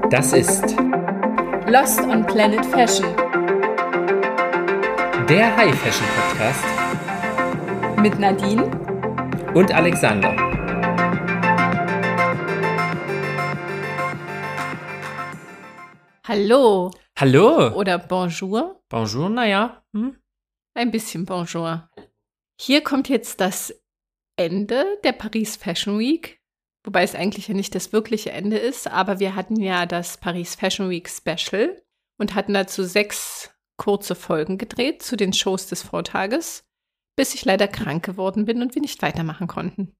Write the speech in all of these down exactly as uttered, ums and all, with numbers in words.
Das ist Lost on Planet Fashion, der High Fashion Podcast mit Nadine und Alexander. Hallo. Hallo. Oder Bonjour. Bonjour, naja. Hm? Ein bisschen Bonjour. Hier kommt jetzt das Ende der Paris Fashion Week. Wobei es eigentlich ja nicht das wirkliche Ende ist, aber wir hatten ja das Paris Fashion Week Special und hatten dazu sechs kurze Folgen gedreht zu den Shows des Vortages, bis ich leider krank geworden bin und wir nicht weitermachen konnten.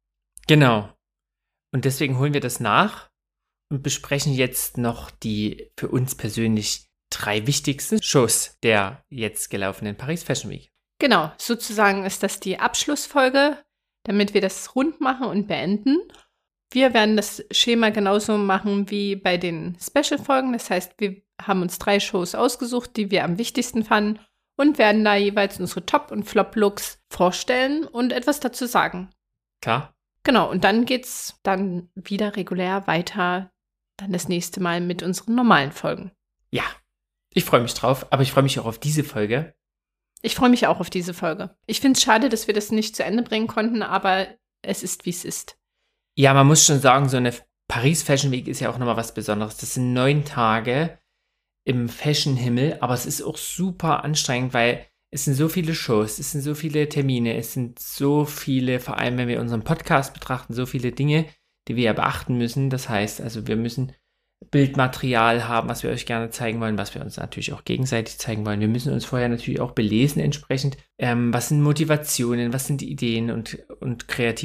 Genau. Und deswegen holen wir das nach und besprechen jetzt noch die für uns persönlich drei wichtigsten Shows der jetzt gelaufenen Paris Fashion Week. Genau, sozusagen ist das die Abschlussfolge, damit wir das rund machen und beenden. Wir werden das Schema genauso machen wie bei den Special-Folgen. Das heißt, wir haben uns drei Shows ausgesucht, die wir am wichtigsten fanden und werden da jeweils unsere Top- und Flop-Looks vorstellen und etwas dazu sagen. Klar. Genau, und dann geht's dann wieder regulär weiter, dann das nächste Mal mit unseren normalen Folgen. Ja, ich freue mich drauf, aber ich freue mich auch auf diese Folge. Ich freue mich auch auf diese Folge. Ich finde es schade, dass wir das nicht zu Ende bringen konnten, aber es ist, wie es ist. Ja, man muss schon sagen, so eine Paris Fashion Week ist ja auch nochmal was Besonderes. Das sind neun Tage im Fashion-Himmel, aber es ist auch super anstrengend, weil es sind so viele Shows, es sind so viele Termine, es sind so viele, vor allem wenn wir unseren Podcast betrachten, so viele Dinge, die wir ja beachten müssen. Das heißt, also wir müssen Bildmaterial haben, was wir euch gerne zeigen wollen, was wir uns natürlich auch gegenseitig zeigen wollen. Wir müssen uns vorher natürlich auch belesen entsprechend. Ähm, was sind Motivationen, was sind die Ideen und, und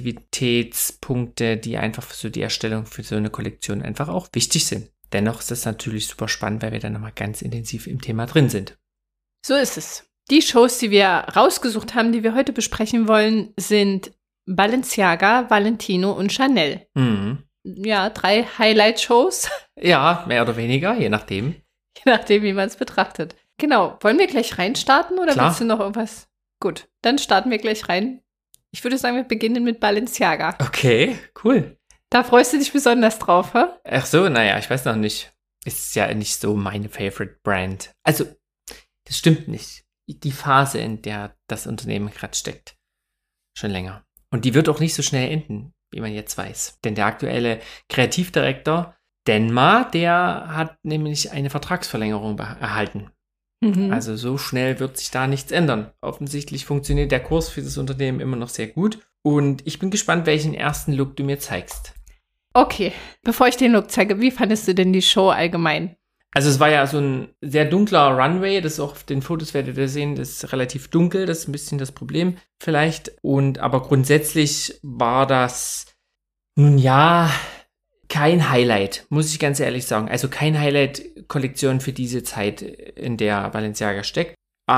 Kreativitätspunkte, die einfach für so die Erstellung für so eine Kollektion einfach auch wichtig sind. Dennoch ist das natürlich super spannend, weil wir dann nochmal ganz intensiv im Thema drin sind. So ist es. Die Shows, die wir rausgesucht haben, die wir heute besprechen wollen, sind Balenciaga, Valentino und Chanel. Mhm. Ja, drei Highlight-Shows. Ja, mehr oder weniger, je nachdem. Je nachdem, wie man es betrachtet. Genau. Wollen wir gleich reinstarten oder Klar. willst du noch irgendwas? Gut, dann starten wir gleich rein. Ich würde sagen, wir beginnen mit Balenciaga. Okay, cool. Da freust du dich besonders drauf, hä? Ach so, naja, ich weiß noch nicht. Ist ja nicht so meine Favorite Brand. Also, das stimmt nicht. Die Phase, in der das Unternehmen gerade steckt. Schon länger. Und die wird auch nicht so schnell enden, wie man jetzt weiß. Denn der aktuelle Kreativdirektor Denma, der hat nämlich eine Vertragsverlängerung be- erhalten. Mhm. Also so schnell wird sich da nichts ändern. Offensichtlich funktioniert der Kurs für das Unternehmen immer noch sehr gut. Und ich bin gespannt, welchen ersten Look du mir zeigst. Okay, bevor ich den Look zeige, wie fandest du denn die Show allgemein? Also es war ja so ein sehr dunkler Runway, das ist auch auf den Fotos werdet ihr sehen, das ist relativ dunkel, das ist ein bisschen das Problem vielleicht. Und aber grundsätzlich war das, nun ja, kein Highlight, muss ich ganz ehrlich sagen. Also kein Highlight-Kollektion für diese Zeit, in der Balenciaga steckt.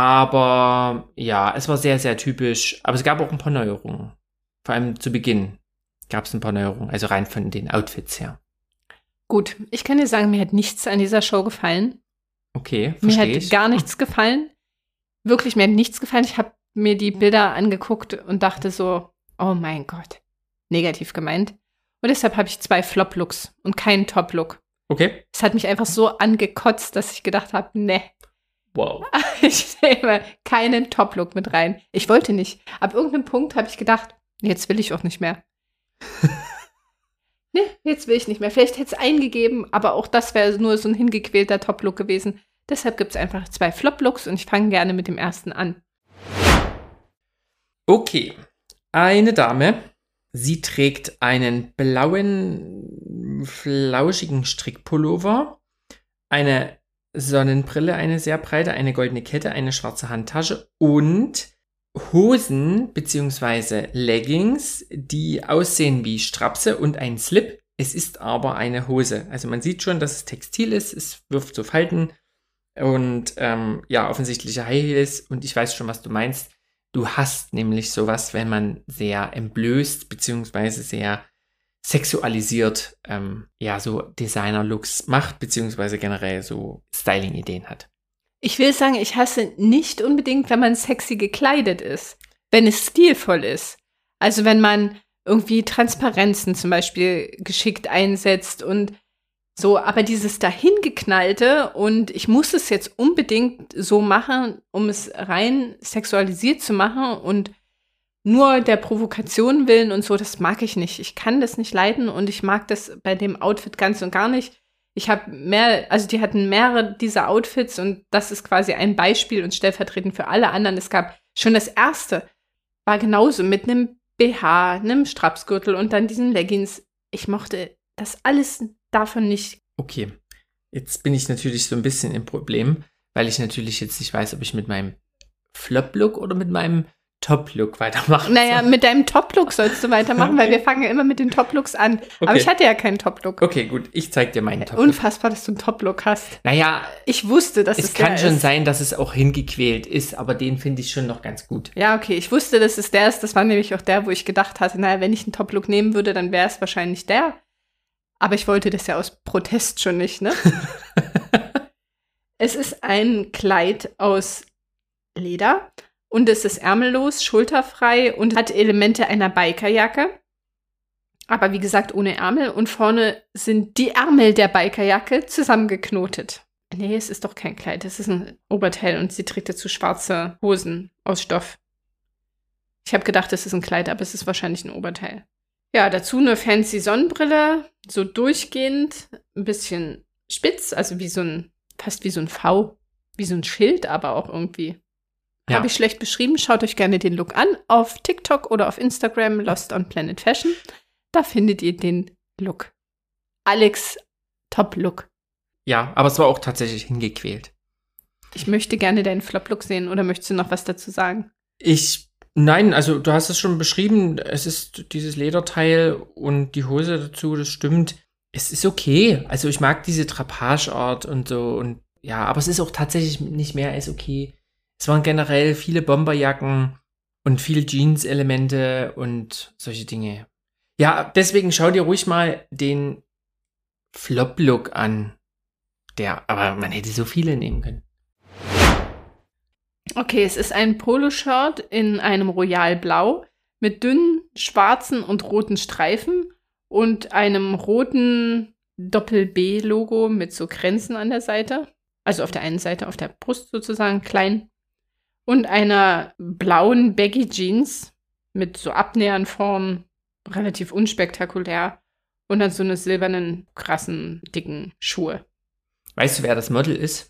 Aber ja, es war sehr, sehr typisch. Aber es gab auch ein paar Neuerungen. Vor allem zu Beginn gab es ein paar Neuerungen, also rein von den Outfits her. Gut, ich kann dir sagen, mir hat nichts an dieser Show gefallen. Okay, Mir verstehe hat ich. gar nichts gefallen. Wirklich, mir hat nichts gefallen. Ich habe mir die Bilder angeguckt und dachte so, oh mein Gott, negativ gemeint. Und deshalb habe ich zwei Flop-Looks und keinen Top-Look. Okay. Es hat mich einfach so angekotzt, dass ich gedacht habe, ne, Wow. ich nehme keinen Top-Look mit rein. Ich wollte nicht. Ab irgendeinem Punkt habe ich gedacht, jetzt will ich auch nicht mehr. Ne, jetzt will ich nicht mehr. Vielleicht hätte es eingegeben, aber auch das wäre nur so ein hingequälter Top-Look gewesen. Deshalb gibt es einfach zwei Flop-Looks und ich fange gerne mit dem ersten an. Okay. Eine Dame, sie trägt einen blauen, flauschigen Strickpullover, eine Sonnenbrille, eine sehr breite, eine goldene Kette, eine schwarze Handtasche und Hosen bzw. Leggings, die aussehen wie Strapse und ein Slip. Es ist aber eine Hose. Also man sieht schon, dass es Textil ist. Es wirft so Falten und ähm, ja, offensichtliche High Heels. Und ich weiß schon, was du meinst. Du hast nämlich sowas, wenn man sehr entblößt bzw. sehr sexualisiert ähm, ja so Designer-Looks macht bzw. generell so Styling-Ideen hat. Ich will sagen, ich hasse nicht unbedingt, wenn man sexy gekleidet ist, wenn es stilvoll ist. Also wenn man irgendwie Transparenzen zum Beispiel geschickt einsetzt und So, aber dieses dahingeknallte und ich muss es jetzt unbedingt so machen, um es rein sexualisiert zu machen und nur der Provokation willen und so, das mag ich nicht. Ich kann das nicht leiden und ich mag das bei dem Outfit ganz und gar nicht. Ich habe mehr, also die hatten mehrere dieser Outfits und das ist quasi ein Beispiel und stellvertretend für alle anderen. Es gab schon das erste, war genauso mit einem B H, einem Strapsgürtel und dann diesen Leggings. Ich mochte das alles davon nicht. Okay, jetzt bin ich natürlich so ein bisschen im Problem, weil ich natürlich jetzt nicht weiß, ob ich mit meinem Flop-Look oder mit meinem Top-Look weitermachen Naja, soll. mit deinem Top-Look sollst du weitermachen, Okay. weil wir fangen ja immer mit den Top-Looks an. Aber Okay. ich hatte ja keinen Top-Look. Okay, gut, ich zeig dir meinen Top-Look. Unfassbar, dass du einen Top-Look hast. Naja, Ich wusste, dass es, es kann der schon ist. sein, dass es auch hingequält ist, aber den finde ich schon noch ganz gut. Ja, okay, ich wusste, dass es der ist. Das war nämlich auch der, wo ich gedacht hatte, naja, wenn ich einen Top-Look nehmen würde, dann wäre es wahrscheinlich der. Aber ich wollte das ja aus Protest schon nicht, ne? Es ist ein Kleid aus Leder und es ist ärmellos, schulterfrei und hat Elemente einer Bikerjacke. Aber wie gesagt, ohne Ärmel. Und vorne sind die Ärmel der Bikerjacke zusammengeknotet. Nee, es ist doch kein Kleid, es ist ein Oberteil und sie trägt dazu schwarze Hosen aus Stoff. Ich habe gedacht, es ist ein Kleid, aber es ist wahrscheinlich ein Oberteil. Ja, dazu eine fancy Sonnenbrille, so durchgehend, ein bisschen spitz, also wie so ein, fast wie so ein V, wie so ein Schild, aber auch irgendwie. Ja. Habe ich schlecht beschrieben, schaut euch gerne den Look an, auf TikTok oder auf Instagram, Lost on Planet Fashion. Da findet ihr den Look. Alex, Top-Look. Ja, aber es war auch tatsächlich hingequält. Ich möchte gerne deinen Flop-Look sehen, oder möchtest du noch was dazu sagen? Ich, nein, also du hast es schon beschrieben, es ist dieses Lederteil und die Hose dazu, das stimmt. Es ist okay, also ich mag diese Trapageart und so und ja, aber es ist auch tatsächlich nicht mehr als okay. Es waren generell viele Bomberjacken und viele Jeans-Elemente und solche Dinge. Ja, deswegen schau dir ruhig mal den Flop-Look an. Der, aber man hätte so viele nehmen können. Okay, es ist ein Poloshirt in einem Royalblau mit dünnen schwarzen und roten Streifen und einem roten Doppel-B-Logo mit so Kränzen an der Seite. Also auf der einen Seite, auf der Brust sozusagen, klein. Und einer blauen Baggy-Jeans mit so Abnähern vorn, relativ unspektakulär. Und dann so eine silbernen, krassen, dicken Schuhe. Weißt du, wer das Model ist?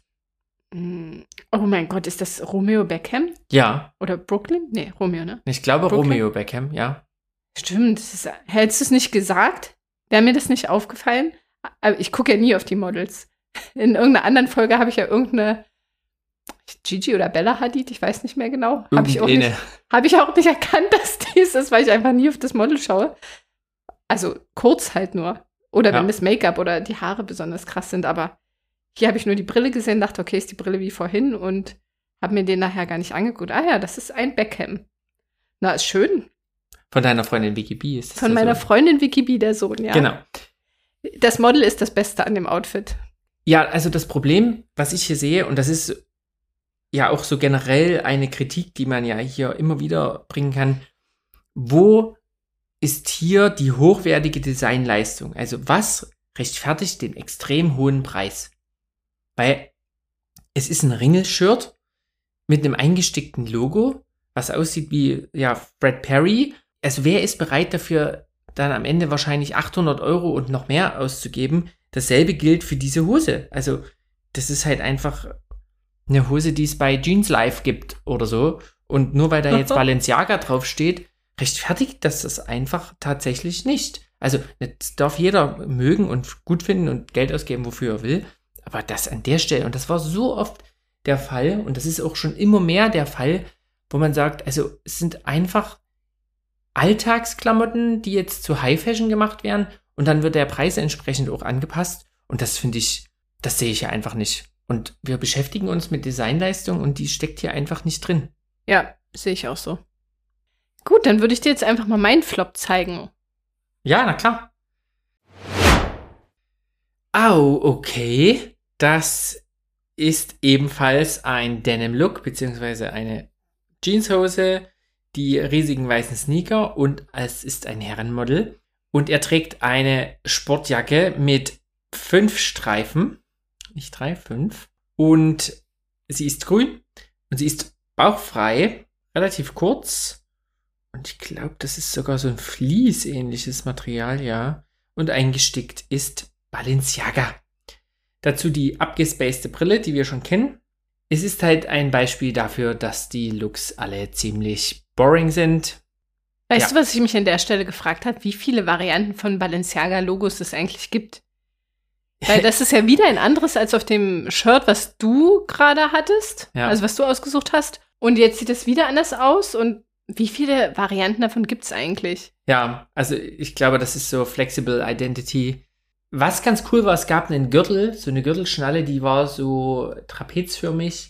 Oh mein Gott, ist das Romeo Beckham? Ja, Oder Brooklyn? Nee, Romeo, ne? ich glaube Brooklyn? Romeo Beckham, ja. Stimmt. Das ist, hättest du es nicht gesagt, wäre mir das nicht aufgefallen. Aber ich gucke ja nie auf die Models. In irgendeiner anderen Folge habe ich ja irgendeine Gigi oder Bella Hadid, ich weiß nicht mehr genau. Habe ich, auch nicht- Irgendeine. hab ich auch nicht erkannt, dass dies ist, weil ich einfach nie auf das Model schaue. Also kurz halt nur. Oder wenn Ja. das Make-up oder die Haare besonders krass sind, aber hier habe ich nur die Brille gesehen, dachte, okay, ist die Brille wie vorhin und habe mir den nachher gar nicht angeguckt. Ah ja, das ist ein Beckham. Na, ist schön. Von deiner Freundin Vicky B. ist das Von der meiner Sohn? Freundin Vicky B, der Sohn, ja. Genau. Das Model ist das Beste an dem Outfit. Ja, also das Problem, was ich hier sehe, und das ist ja auch so generell eine Kritik, die man ja hier immer wieder bringen kann, wo ist hier die hochwertige Designleistung? Also was rechtfertigt den extrem hohen Preis? Weil es ist ein Ringelshirt mit einem eingestickten Logo, was aussieht wie, ja, Fred Perry. Also wer ist bereit dafür, dann am Ende wahrscheinlich achthundert Euro und noch mehr auszugeben? Dasselbe gilt für diese Hose. Also das ist halt einfach eine Hose, die es bei Jeans Live gibt oder so. Und nur weil da jetzt Balenciaga draufsteht, rechtfertigt das das einfach tatsächlich nicht. Also das darf jeder mögen und gut finden und Geld ausgeben, wofür er will. Aber das an der Stelle, und das war so oft der Fall, und das ist auch schon immer mehr der Fall, wo man sagt, also es sind einfach Alltagsklamotten, die jetzt zu High Fashion gemacht werden, und dann wird der Preis entsprechend auch angepasst. Und das finde ich, das sehe ich ja einfach nicht. Und wir beschäftigen uns mit Designleistung und die steckt hier einfach nicht drin. Ja, sehe ich auch so. Gut, dann würde ich dir jetzt einfach mal meinen Flop zeigen. Ja, na klar. Au, okay. Das ist ebenfalls ein Denim-Look, beziehungsweise eine Jeanshose, die riesigen weißen Sneaker und es ist ein Herrenmodel. Und er trägt eine Sportjacke mit fünf Streifen. Nicht drei, fünf. Und sie ist grün und sie ist bauchfrei, relativ kurz. Und ich glaube, das ist sogar so ein Vlies-ähnliches Material, ja. Und eingestickt ist Balenciaga. Dazu die abgespacede Brille, die wir schon kennen. Es ist halt ein Beispiel dafür, dass die Looks alle ziemlich boring sind. Weißt Ja. du, was ich mich an der Stelle gefragt habe? Wie viele Varianten von Balenciaga-Logos es eigentlich gibt? Weil das ist ja wieder ein anderes als auf dem Shirt, was du gerade hattest. Ja. Also was du ausgesucht hast. Und jetzt sieht es wieder anders aus. Und wie viele Varianten davon gibt es eigentlich? Ja, also ich glaube, das ist so Flexible Identity. Was ganz cool war, es gab einen Gürtel, so eine Gürtelschnalle, die war so trapezförmig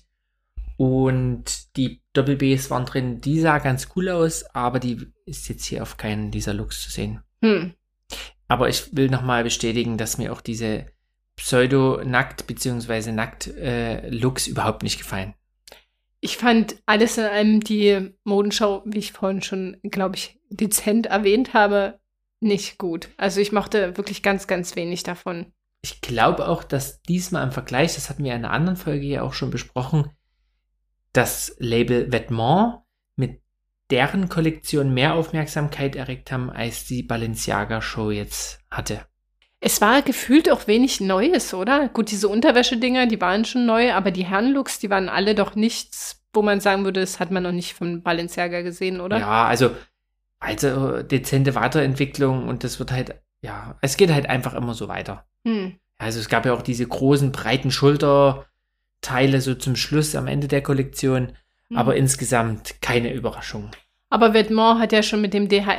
und die Doppel-Bs waren drin. Die sah ganz cool aus, aber die ist jetzt hier auf keinen dieser Looks zu sehen. Hm. Aber ich will nochmal bestätigen, dass mir auch diese Pseudo-Nackt- bzw. Nackt-Looks überhaupt nicht gefallen. Ich fand alles in allem die Modenschau, wie ich vorhin schon, glaube ich, dezent erwähnt habe, nicht gut. Also ich mochte wirklich ganz, ganz wenig davon. Ich glaube auch, dass diesmal im Vergleich, das hatten wir in einer anderen Folge ja auch schon besprochen, das Label Vetements mit deren Kollektion mehr Aufmerksamkeit erregt haben, als die Balenciaga-Show jetzt hatte. Es war gefühlt auch wenig Neues, oder? Gut, diese Unterwäschedinger, die waren schon neu, aber die Herrenlooks, die waren alle doch nichts, wo man sagen würde, das hat man noch nicht von Balenciaga gesehen, oder? Ja, also, also dezente Weiterentwicklung und das wird halt, ja, es geht halt einfach immer so weiter. Hm. Also es gab ja auch diese großen, breiten Schulterteile so zum Schluss am Ende der Kollektion, Hm. aber insgesamt keine Überraschung. Aber Vetements hat ja schon mit dem D H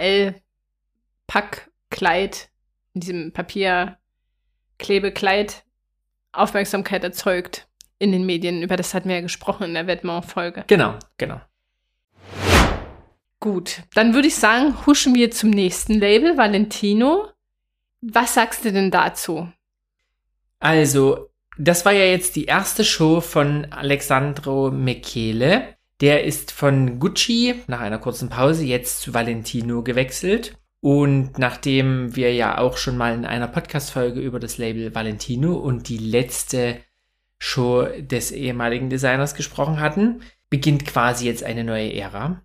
L-Packkleid, in diesem Papierklebekleid, Aufmerksamkeit erzeugt in den Medien. Über das hatten wir ja gesprochen in der Vetements-Folge. Genau, genau. Gut, dann würde ich sagen, huschen wir zum nächsten Label, Valentino. Was sagst du denn dazu? Also, das war ja jetzt die erste Show von Alessandro Michele. Der ist von Gucci nach einer kurzen Pause jetzt zu Valentino gewechselt. Und nachdem wir ja auch schon mal in einer Podcast-Folge über das Label Valentino und die letzte Show des ehemaligen Designers gesprochen hatten, beginnt quasi jetzt eine neue Ära.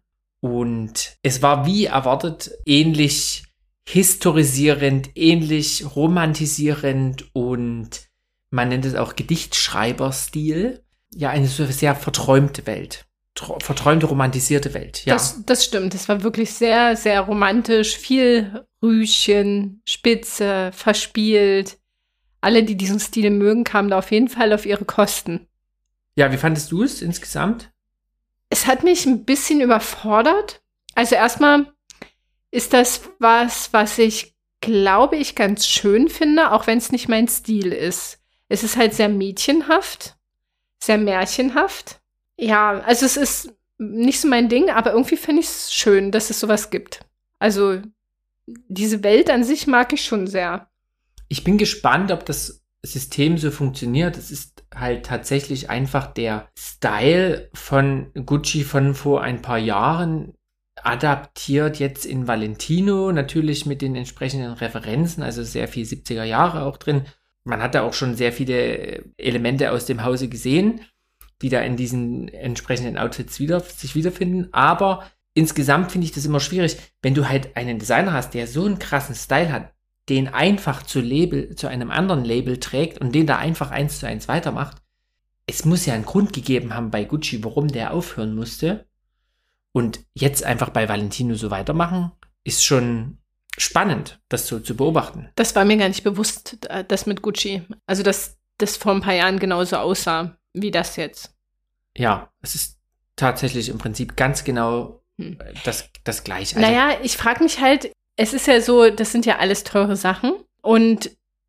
Und es war wie erwartet ähnlich historisierend, ähnlich romantisierend und man nennt es auch Gedichtschreiberstil. Ja, eine so sehr verträumte Welt. Tr- verträumte, romantisierte Welt, ja. Das, das stimmt, es war wirklich sehr, sehr romantisch. Viel Rüschen, Spitze, verspielt. Alle, die diesen Stil mögen, kamen da auf jeden Fall auf ihre Kosten. Ja, wie fandest du es insgesamt? Es hat mich ein bisschen überfordert. Also erstmal ist das was, was ich, glaube ich, ganz schön finde, auch wenn es nicht mein Stil ist. Es ist halt sehr mädchenhaft, sehr märchenhaft. Ja, also es ist nicht so mein Ding, aber irgendwie finde ich es schön, dass es sowas gibt. Also diese Welt an sich mag ich schon sehr. Ich bin gespannt, ob das System so funktioniert. Es ist halt tatsächlich einfach der Style von Gucci von vor ein paar Jahren adaptiert jetzt in Valentino, natürlich mit den entsprechenden Referenzen, also sehr viel siebziger Jahre auch drin. Man hat da auch schon sehr viele Elemente aus dem Hause gesehen, die da in diesen entsprechenden Outfits wieder, sich wiederfinden. Aber insgesamt finde ich das immer schwierig, wenn du halt einen Designer hast, der so einen krassen Style hat, den einfach zu Label, zu einem anderen Label trägt und den da einfach eins zu eins weitermacht. Es muss ja einen Grund gegeben haben bei Gucci, warum der aufhören musste. Und jetzt einfach bei Valentino so weitermachen, ist schon spannend, das so zu beobachten. Das war mir gar nicht bewusst, äh, das mit Gucci. Also, dass das vor ein paar Jahren genauso aussah wie das jetzt. Ja, es ist tatsächlich im Prinzip ganz genau Hm. das, das Gleiche. Also, Naja, ich frage mich halt, es ist ja so, das sind ja alles teure Sachen und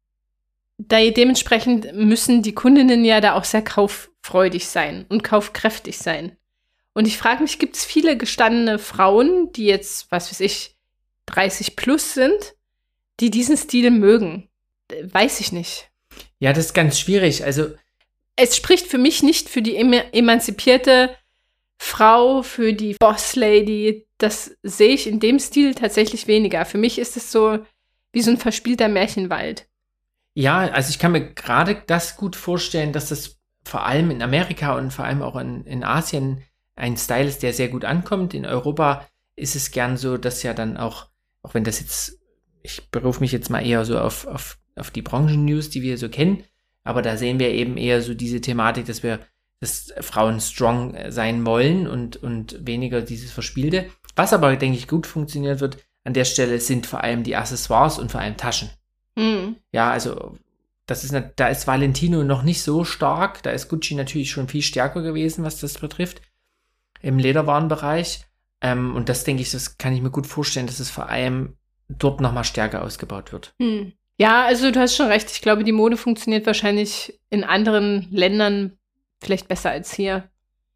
da dementsprechend müssen die Kundinnen ja da auch sehr kauffreudig sein und kaufkräftig sein. Und ich frage mich, gibt es viele gestandene Frauen, die jetzt, was weiß ich, dreißig plus sind, die diesen Stil mögen? Weiß ich nicht. ja, das ist ganz schwierig. Also, Es spricht für mich nicht für die em- emanzipierte Frau, für die Boss-Lady. Das sehe ich in dem Stil tatsächlich weniger. Für mich ist es so wie so ein verspielter Märchenwald. Ja, also ich kann mir gerade das gut vorstellen, dass das vor allem in Amerika und vor allem auch in, in Asien ein Style ist, der sehr gut ankommt. In Europa ist es gern so, dass ja dann auch, auch wenn das jetzt, ich berufe mich jetzt mal eher so auf, auf, auf die Branchen-News, die wir so kennen, aber da sehen wir eben eher so diese Thematik, dass wir, dass Frauen strong sein wollen und, und weniger dieses Verspielte. Was aber, denke ich, gut funktioniert wird an der Stelle, sind vor allem die Accessoires und vor allem Taschen. Mhm. Ja, also das ist, da ist Valentino noch nicht so stark. Da ist Gucci natürlich schon viel stärker gewesen, was das betrifft, im Lederwarenbereich. Ähm, und das, denke ich, das kann ich mir gut vorstellen, dass es vor allem dort nochmal stärker ausgebaut wird. Hm. Ja, also du hast schon recht. Ich glaube, die Mode funktioniert wahrscheinlich in anderen Ländern vielleicht besser als hier.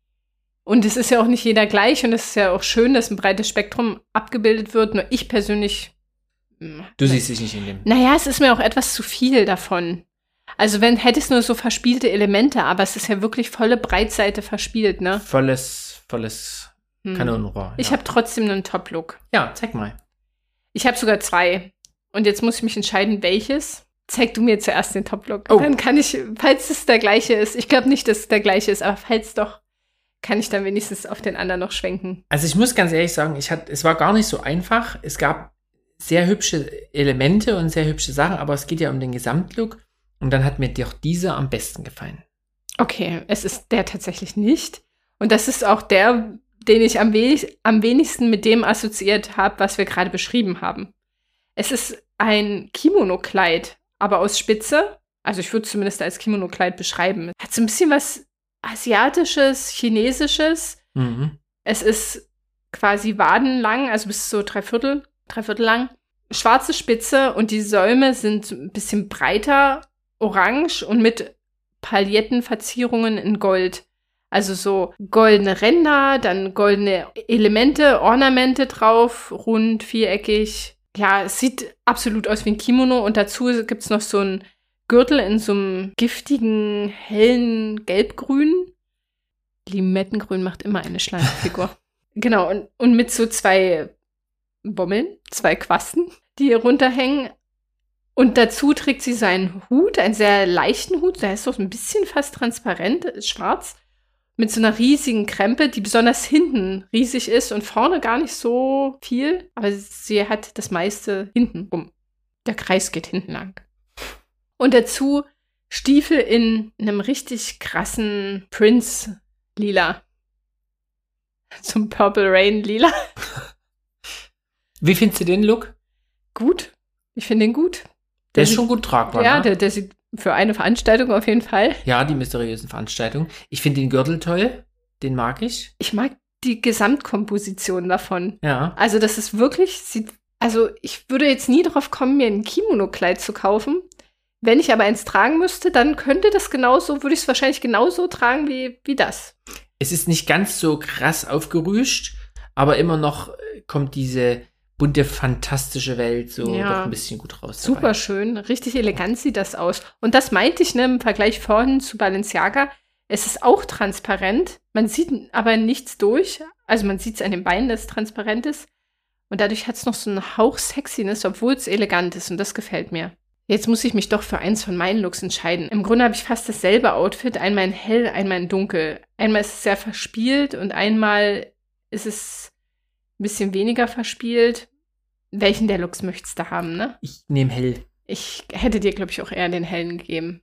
Und es ist ja auch nicht jeder gleich und es ist ja auch schön, dass ein breites Spektrum abgebildet wird. Nur ich persönlich Du siehst dich nicht in dem. Naja, es ist mir auch etwas zu viel davon. Also wenn, hätte es nur so verspielte Elemente, aber es ist ja wirklich volle Breitseite verspielt, ne? Volles, volles hm. Kanonenrohr. Ich ja. habe trotzdem einen Top-Look. Ja, zeig mal. Ich habe sogar zwei. Und jetzt muss ich mich entscheiden, welches. Zeig du mir zuerst den Top-Look. Oh. Dann kann ich, falls es der gleiche ist, ich glaube nicht, dass es der gleiche ist, aber falls doch, kann ich dann wenigstens auf den anderen noch schwenken. Also ich muss ganz ehrlich sagen, ich hatte, es war gar nicht so einfach. Es gab sehr hübsche Elemente und sehr hübsche Sachen, aber es geht ja um den Gesamtlook. Und dann hat mir doch dieser am besten gefallen. Okay, es ist der tatsächlich nicht. Und das ist auch der, den ich am, we- am wenigsten mit dem assoziiert habe, was wir gerade beschrieben haben. Es ist ein Kimono-Kleid, aber aus Spitze. Also ich würde es zumindest als Kimono-Kleid beschreiben. Hat so ein bisschen was Asiatisches, Chinesisches. Mhm. Es ist quasi wadenlang, also bis so drei Viertel, drei Viertel lang. Schwarze Spitze und die Säume sind ein bisschen breiter, orange und mit Palettenverzierungen in Gold. Also so goldene Ränder, dann goldene Elemente, Ornamente drauf, rund, viereckig. Ja, es sieht absolut aus wie ein Kimono und dazu gibt es noch so einen Gürtel in so einem giftigen, hellen Gelbgrün. Limettengrün macht immer eine schlanke Figur. Genau, und, und mit so zwei Bommeln, zwei Quasten, die hier runterhängen. Und dazu trägt sie seinen Hut, einen sehr leichten Hut, der ist so ein bisschen fast transparent, ist schwarz, mit so einer riesigen Krempe, die besonders hinten riesig ist und vorne gar nicht so viel, aber sie hat das meiste hinten rum. Der Kreis geht hinten lang. Und dazu Stiefel in einem richtig krassen Prince-Lila. Zum Purple Rain-Lila. Wie findest du den Look? Gut. Ich finde ihn gut. Der, der ist schon gut tragbar. Ja, ne? der, der sieht für eine Veranstaltung auf jeden Fall. Ja, die mysteriösen Veranstaltungen. Ich finde den Gürtel toll. Den mag ich. Ich mag die Gesamtkomposition davon. Ja. Also das ist wirklich, sieht, also ich würde jetzt nie drauf kommen, mir ein Kimono-Kleid zu kaufen. Wenn ich aber eins tragen müsste, dann könnte das genauso, würde ich es wahrscheinlich genauso tragen wie, wie das. Es ist nicht ganz so krass aufgerüscht, aber immer noch kommt diese bunte, fantastische Welt so ja. doch ein bisschen gut raus. Super dabei. schön, richtig elegant sieht das aus. Und das meinte ich, ne, im Vergleich vorhin zu Balenciaga. Es ist auch transparent, man sieht aber nichts durch. Also man sieht es an den Beinen, dass es transparent ist. Und dadurch hat es noch so einen Hauch Sexiness, obwohl es elegant ist. Und das gefällt mir. Jetzt muss ich mich doch für eins von meinen Looks entscheiden. Im Grunde habe ich fast dasselbe Outfit, einmal in hell, einmal in dunkel. Einmal ist es sehr verspielt und einmal ist es ein bisschen weniger verspielt. Welchen der Looks möchtest du haben, ne? Ich nehme hell. Ich hätte dir, glaube ich, auch eher den hellen gegeben.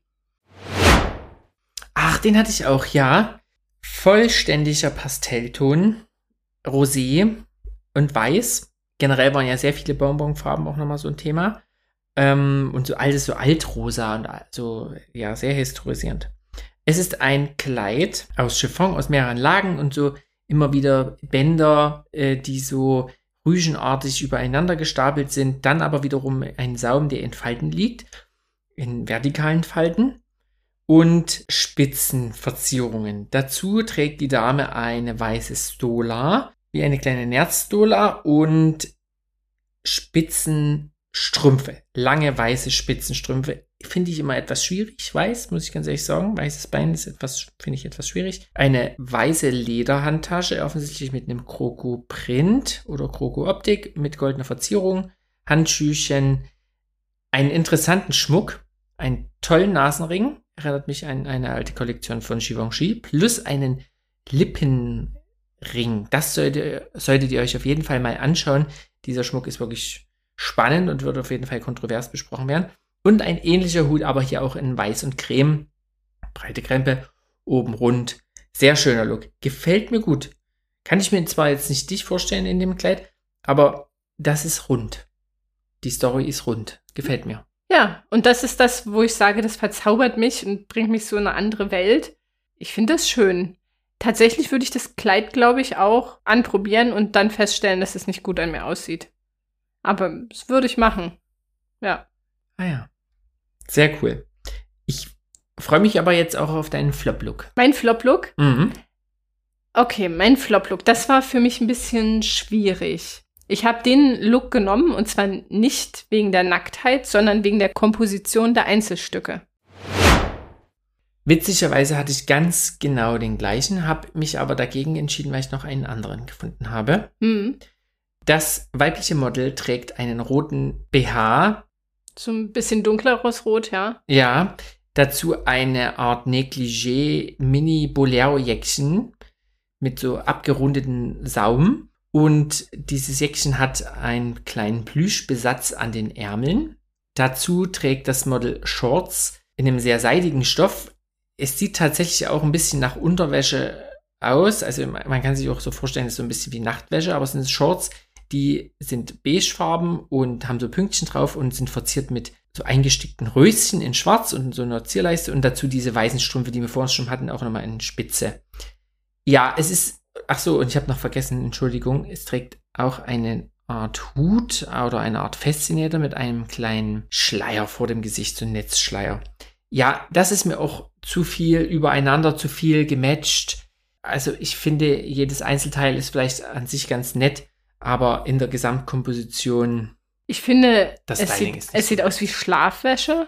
Ach, den hatte ich auch, ja. Vollständiger Pastellton, Rosé und Weiß. Generell waren ja sehr viele Bonbonfarben auch nochmal so ein Thema. Ähm, und so alles so altrosa und so, ja, sehr historisierend. Es ist ein Kleid aus Chiffon, aus mehreren Lagen und so immer wieder Bänder, äh, die so rüschenartig übereinander gestapelt sind, dann aber wiederum ein Saum, der in Falten liegt, in vertikalen Falten und Spitzenverzierungen. Dazu trägt die Dame eine weiße Stola, wie eine kleine Nerzstola und Spitzenstrümpfe, lange weiße Spitzenstrümpfe. Finde ich immer etwas schwierig, weiß, muss ich ganz ehrlich sagen. Weißes Bein ist etwas, finde ich etwas schwierig. Eine weiße Lederhandtasche, offensichtlich mit einem Kroko-Print oder Kroko-Optik mit goldener Verzierung. Handschüchen, einen interessanten Schmuck, einen tollen Nasenring, erinnert mich an eine alte Kollektion von Givenchy, plus einen Lippenring. Das solltet, solltet ihr euch auf jeden Fall mal anschauen. Dieser Schmuck ist wirklich spannend und wird auf jeden Fall kontrovers besprochen werden. Und ein ähnlicher Hut, aber hier auch in Weiß und Creme. Breite Krempe, oben rund. Sehr schöner Look. Gefällt mir gut. Kann ich mir zwar jetzt nicht dich vorstellen in dem Kleid, aber das ist rund. Die Story ist rund. Gefällt mir. Ja, und das ist das, wo ich sage, das verzaubert mich und bringt mich so in eine andere Welt. Ich finde das schön. Tatsächlich würde ich das Kleid, glaube ich, auch anprobieren und dann feststellen, dass es nicht gut an mir aussieht. Aber das würde ich machen. Ja. Ah ja. Sehr cool. Ich freue mich aber jetzt auch auf deinen Flop-Look. Mein Flop-Look? Mhm. Okay, mein Flop-Look. Das war für mich ein bisschen schwierig. Ich habe den Look genommen und zwar nicht wegen der Nacktheit, sondern wegen der Komposition der Einzelstücke. Witzigerweise hatte ich ganz genau den gleichen, habe mich aber dagegen entschieden, weil ich noch einen anderen gefunden habe. Hm. Das weibliche Model trägt einen roten B H. So ein bisschen dunkleres Rot, ja. Ja, dazu eine Art Negligé Mini-Bolero-Jäckchen mit so abgerundeten Saum. Und dieses Jäckchen hat einen kleinen Plüschbesatz an den Ärmeln. Dazu trägt das Model Shorts in einem sehr seidigen Stoff. Es sieht tatsächlich auch ein bisschen nach Unterwäsche aus. Also man kann sich auch so vorstellen, es ist so ein bisschen wie Nachtwäsche, aber es sind Shorts, die sind beigefarben und haben so Pünktchen drauf und sind verziert mit so eingestickten Röschen in schwarz und so einer Zierleiste und dazu diese weißen Strümpfe, die wir vorhin schon hatten, auch nochmal in Spitze. Ja, es ist, ach so, und ich habe noch vergessen, Entschuldigung, es trägt auch eine Art Hut oder eine Art Faszinator mit einem kleinen Schleier vor dem Gesicht, so ein Netzschleier. Ja, das ist mir auch zu viel übereinander, zu viel gematcht. Also ich finde, jedes Einzelteil ist vielleicht an sich ganz nett, aber in der Gesamtkomposition. Ich finde, das es, sieht, es so. sieht aus wie Schlafwäsche.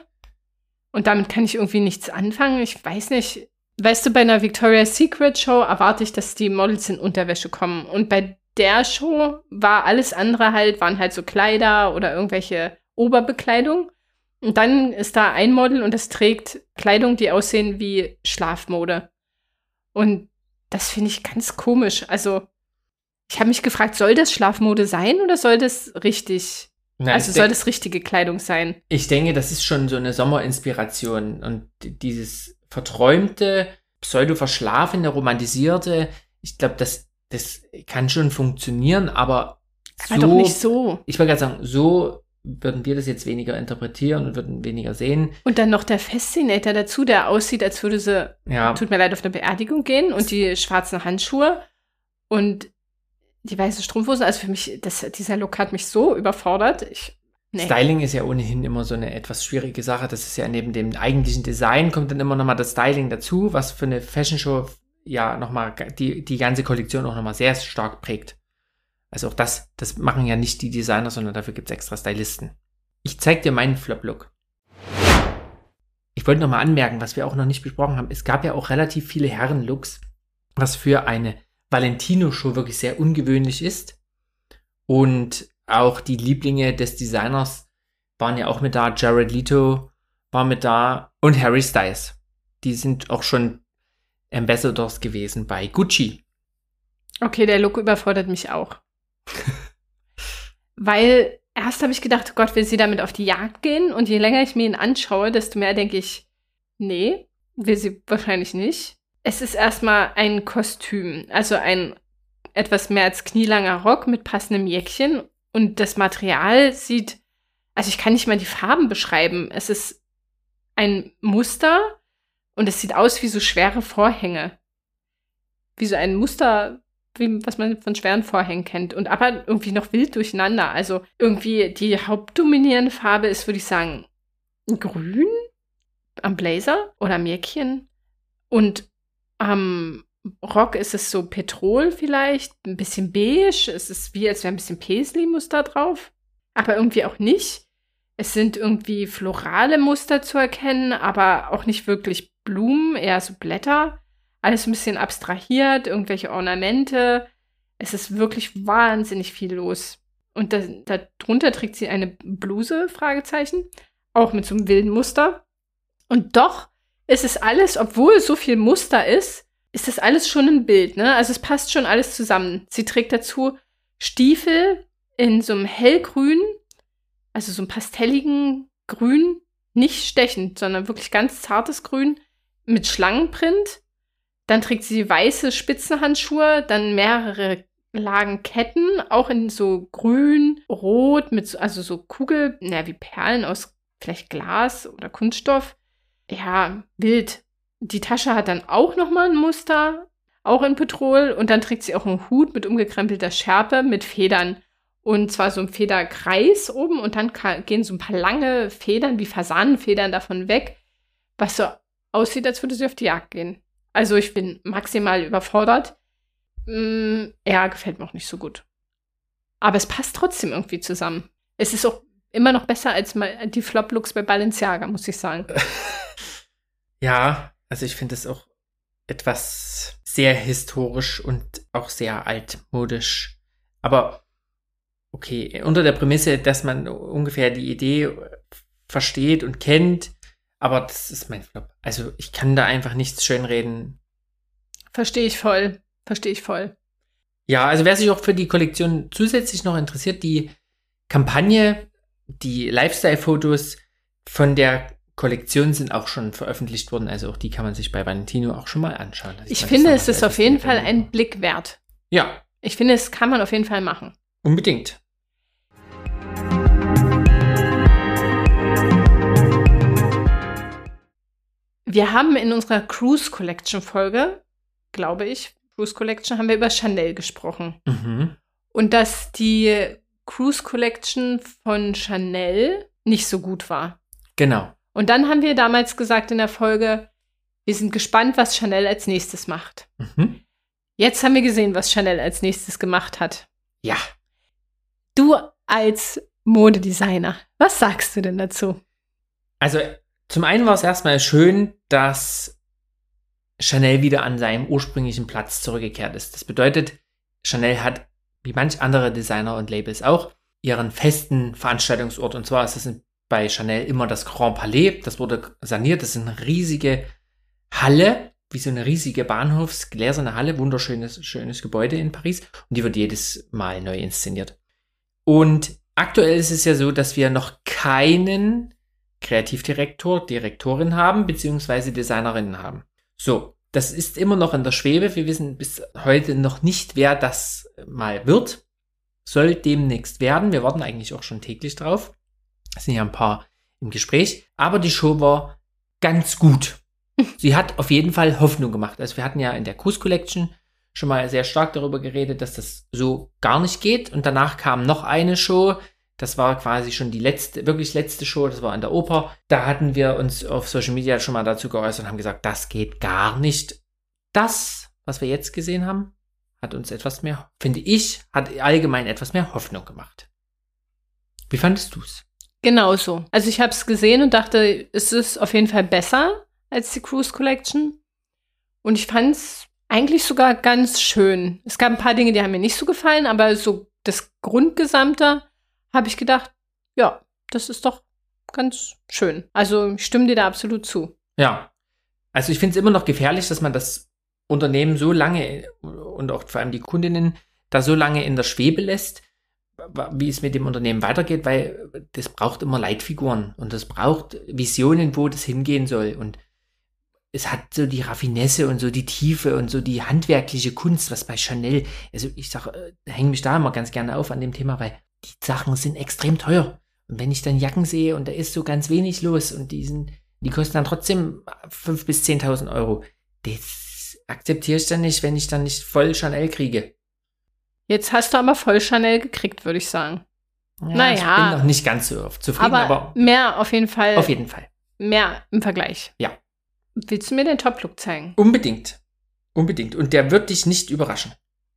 Und damit kann ich irgendwie nichts anfangen. Ich weiß nicht. Weißt du, bei einer Victoria's Secret Show erwarte ich, dass die Models in Unterwäsche kommen. Und bei der Show war alles andere halt, waren halt so Kleider oder irgendwelche Oberbekleidung. Und dann ist da ein Model und das trägt Kleidung, die aussehen wie Schlafmode. Und das finde ich ganz komisch. Also, ich habe mich gefragt, soll das Schlafmode sein oder soll das richtig, Nein, also soll das richtige Kleidung sein? Ich denke, das ist schon so eine Sommerinspiration und dieses verträumte, pseudo-verschlafene, romantisierte, ich glaube, das, das kann schon funktionieren, aber so, aber doch nicht so. Ich wollte gerade sagen, so würden wir das jetzt weniger interpretieren und würden weniger sehen. Und dann noch der Faszinator dazu, der aussieht, als würde sie, ja. tut mir leid, auf eine Beerdigung gehen und die schwarzen Handschuhe und die weiße Strumpfhose. Also für mich, das, dieser Look hat mich so überfordert. Ich, nee. Styling ist ja ohnehin immer so eine etwas schwierige Sache. Das ist ja neben dem eigentlichen Design kommt dann immer nochmal das Styling dazu, was für eine Fashion Show ja nochmal die, die ganze Kollektion auch nochmal sehr stark prägt. Also auch das, das machen ja nicht die Designer, sondern dafür gibt es extra Stylisten. Ich zeig dir meinen Flop-Look. Ich wollte nochmal anmerken, was wir auch noch nicht besprochen haben. Es gab ja auch relativ viele Herren-Looks, was für eine Valentino-Show wirklich sehr ungewöhnlich ist. Und auch die Lieblinge des Designers waren ja auch mit da. Jared Leto war mit da und Harry Styles. Die sind auch schon Ambassadors gewesen bei Gucci. Okay, der Look überfordert mich auch. Weil erst habe ich gedacht, oh Gott, will sie damit auf die Jagd gehen? Und je länger ich mir ihn anschaue, desto mehr denke ich, nee, will sie wahrscheinlich nicht. Es ist erstmal ein Kostüm, also ein etwas mehr als knielanger Rock mit passendem Jäckchen. Und das Material sieht, also ich kann nicht mal die Farben beschreiben. Es ist ein Muster und es sieht aus wie so schwere Vorhänge. Wie so ein Muster, wie, was man von schweren Vorhängen kennt. Und aber irgendwie noch wild durcheinander. Also irgendwie die hauptdominierende Farbe ist, würde ich sagen, grün am Blazer oder am Jäckchen. Und am Rock ist es so Petrol vielleicht, ein bisschen beige. Es ist wie, als wäre ein bisschen Paisley-Muster drauf. Aber irgendwie auch nicht. Es sind irgendwie florale Muster zu erkennen, aber auch nicht wirklich Blumen, eher so Blätter. Alles ein bisschen abstrahiert, irgendwelche Ornamente. Es ist wirklich wahnsinnig viel los. Und da, darunter trägt sie eine Bluse, Fragezeichen, auch mit so einem wilden Muster. Und doch ist es alles, obwohl so viel Muster ist, ist das alles schon ein Bild, ne? Also es passt schon alles zusammen. Sie trägt dazu Stiefel in so einem hellgrün, also so einem pastelligen Grün, nicht stechend, sondern wirklich ganz zartes Grün mit Schlangenprint. Dann trägt sie weiße Spitzenhandschuhe, dann mehrere Lagen Ketten, auch in so grün, rot, mit so, also so Kugel, naja, wie Perlen aus vielleicht Glas oder Kunststoff. Ja, wild. Die Tasche hat dann auch nochmal ein Muster, auch in Petrol. Und dann trägt sie auch einen Hut mit umgekrempelter Schärpe mit Federn. Und zwar so ein Federkreis oben und dann gehen so ein paar lange Federn, wie Fasanenfedern davon weg, was so aussieht, als würde sie auf die Jagd gehen. Also ich bin maximal überfordert. Mm, ja, gefällt mir auch nicht so gut. Aber es passt trotzdem irgendwie zusammen. Es ist auch immer noch besser als mal die Flop-Looks bei Balenciaga, muss ich sagen. Ja, also ich finde es auch etwas sehr historisch und auch sehr altmodisch. Aber okay, unter der Prämisse, dass man ungefähr die Idee versteht und kennt, aber das ist mein Flop. Also ich kann da einfach nichts schönreden. Verstehe ich voll. Verstehe ich voll. Ja, also wer sich auch für die Kollektion zusätzlich noch interessiert, die Kampagne, die Lifestyle-Fotos von der Kollektion sind auch schon veröffentlicht worden. Also auch die kann man sich bei Valentino auch schon mal anschauen. Ich finde, es ist auf jeden Fall ein Blick wert. Ja. Ich finde, es kann man auf jeden Fall machen. Unbedingt. Wir haben in unserer Cruise Collection Folge, glaube ich, Cruise Collection, haben wir über Chanel gesprochen. Mhm. Und dass die Cruise Collection von Chanel nicht so gut war. Genau. Und dann haben wir damals gesagt in der Folge, wir sind gespannt, was Chanel als nächstes macht. Mhm. Jetzt haben wir gesehen, was Chanel als nächstes gemacht hat. Ja. Du als Modedesigner, was sagst du denn dazu? Also zum einen war es erstmal schön, dass Chanel wieder an seinem ursprünglichen Platz zurückgekehrt ist. Das bedeutet, Chanel hat, wie manch andere Designer und Labels auch, ihren festen Veranstaltungsort. Und zwar ist es bei Chanel immer das Grand Palais. Das wurde saniert. Das ist eine riesige Halle, wie so eine riesige Bahnhofsgläserne Halle. Wunderschönes schönes Gebäude in Paris. Und die wird jedes Mal neu inszeniert. Und aktuell ist es ja so, dass wir noch keinen Kreativdirektor, Direktorin haben, beziehungsweise Designerinnen haben. So, das ist immer noch in der Schwebe. Wir wissen bis heute noch nicht, wer das mal wird. Soll demnächst werden. Wir warten eigentlich auch schon täglich drauf. Es sind ja ein paar im Gespräch. Aber die Show war ganz gut. Sie hat auf jeden Fall Hoffnung gemacht. Also wir hatten ja in der Cruise Collection schon mal sehr stark darüber geredet, dass das so gar nicht geht. Und danach kam noch eine Show. Das war quasi schon die letzte, wirklich letzte Show. Das war in der Oper. Da hatten wir uns auf Social Media schon mal dazu geäußert und haben gesagt, das geht gar nicht. Das, was wir jetzt gesehen haben, hat uns etwas mehr, finde ich, hat allgemein etwas mehr Hoffnung gemacht. Wie fandest du es? Genau so. Also ich habe es gesehen und dachte, es ist auf jeden Fall besser als die Cruise Collection. Und ich fand es eigentlich sogar ganz schön. Es gab ein paar Dinge, die haben mir nicht so gefallen, aber so das Grundgesamte habe ich gedacht, ja, das ist doch ganz schön. Also ich stimme dir da absolut zu. Ja, also ich finde es immer noch gefährlich, dass man das Unternehmen so lange und auch vor allem die Kundinnen da so lange in der Schwebe lässt, wie es mit dem Unternehmen weitergeht, weil das braucht immer Leitfiguren und das braucht Visionen, wo das hingehen soll. Und es hat so die Raffinesse und so die Tiefe und so die handwerkliche Kunst, was bei Chanel, also ich sag, hänge mich da immer ganz gerne auf an dem Thema, weil die Sachen sind extrem teuer. Und wenn ich dann Jacken sehe und da ist so ganz wenig los und die, sind, die kosten dann trotzdem fünftausend bis zehntausend Euro, das akzeptiere ich dann nicht, wenn ich dann nicht voll Chanel kriege. Jetzt hast du aber voll Chanel gekriegt, würde ich sagen. Ja, naja. Ich bin noch nicht ganz so zufrieden, aber, aber mehr auf jeden Fall. Auf jeden Fall. Mehr im Vergleich. Ja. Willst du mir den Top-Look zeigen? Unbedingt. Unbedingt. Und der wird dich nicht überraschen.